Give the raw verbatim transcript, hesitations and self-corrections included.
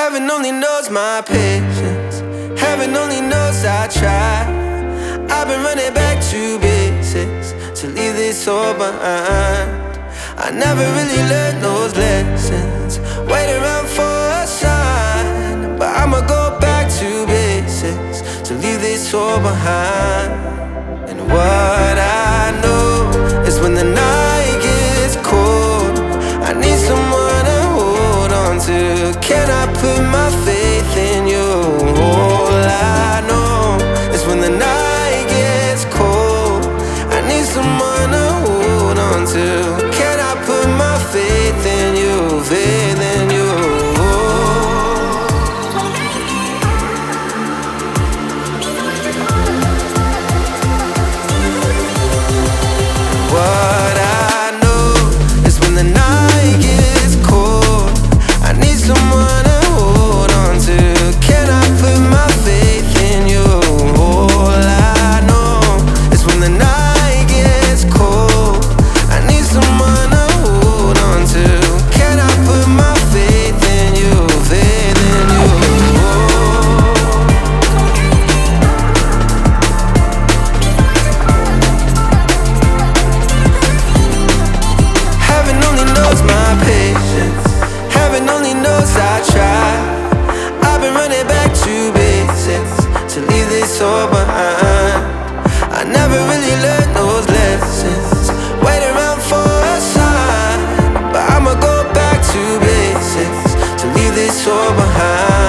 Heaven only knows my patience. Heaven only knows I try. I've been running back to basics to leave this all behind. I never really learned those lessons, wait around for a sign. But I'ma go back to basics to leave this all behind. And what I know is when the night gets cold, I need someone to hold on to. Can I put my faith in you? All I know is when the night gets cold, I need someone to hold on to. Can I put my faith in you, faith in you? What I know is when the night gets cold, I need someone to hold on to. Can I put my faith in you? All I know is when the night gets cold, I need someone to hold on to. Can I put my faith in you, faith in you? Heaven only knows my patience. Heaven only knows I try. I've been running back to basics to leave this all behind. I never really learned those lessons, wait around for a sign. But I'ma go back to basics to leave this all behind.